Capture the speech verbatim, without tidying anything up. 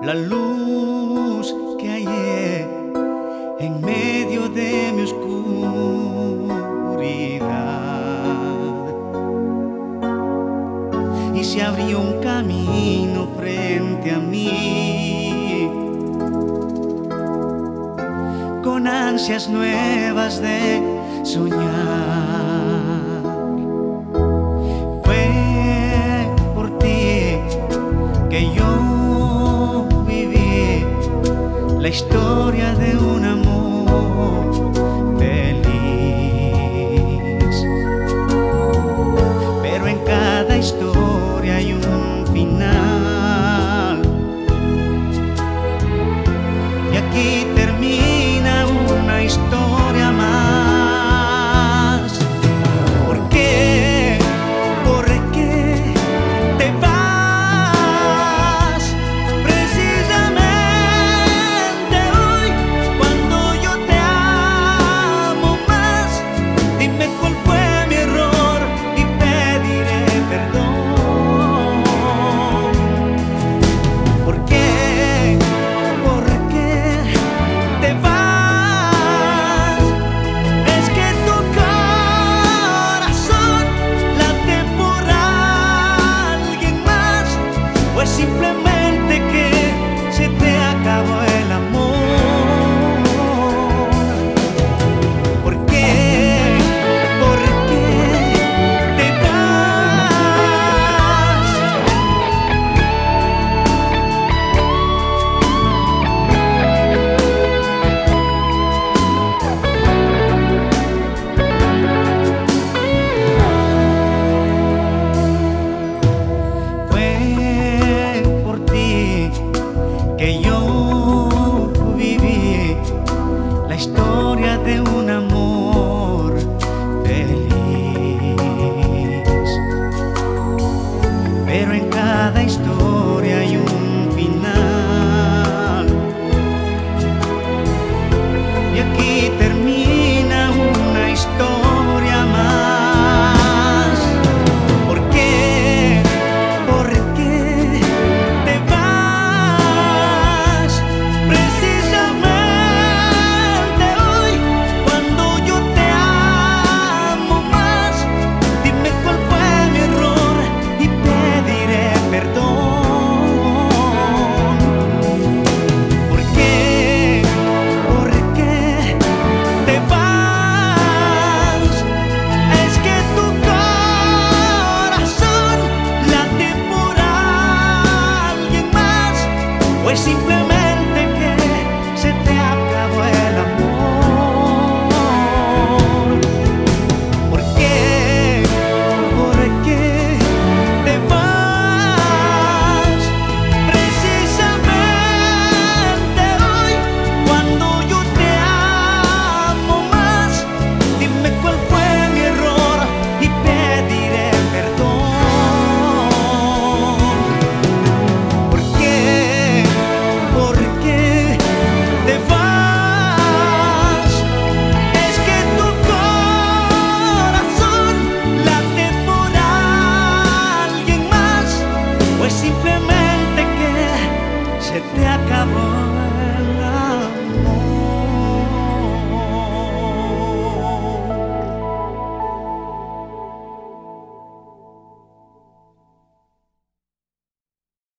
la luz que hallé en medio de mi oscuridad, y se abrió un camino frente a mí, con ansias nuevas de soñar. Fue por ti que yo viví la historia de un amor feliz, pero en cada historia hay un final, y aquí termina una historia más. ¿Por qué? ¿Por qué te vas precisamente hoy cuando yo te amo más? Dime cuál fue mi error y pediré perdón. ¿Por qué? ¿Por qué te vas? Es que tu corazón late por alguien más, o es simplemente que se te acabó el amor. ¿Por qué? ¿Por qué te vas? Fue por ti que yo viví la historia de un amor feliz, pero en cada historia hay un final, y aquí termina una historia más. ¿Por qué? ¿Por qué te vas precisamente hoy cuando yo te amo más? Dime cuál fue mi error y pediré perdón. ¿Por qué? ¿Por qué te vas? Es que tu corazón late por alguien más, o es simplemente que se te acabó el amor. ¿Por qué? ¿Por qué te vas precisamente hoy cuando yo te amo más? Dime cuál fue mi error y pediré perdón. ¿Por qué? ¿Por qué te vas? Es que tu corazón late por alguien más, o es simplemente que se te acabó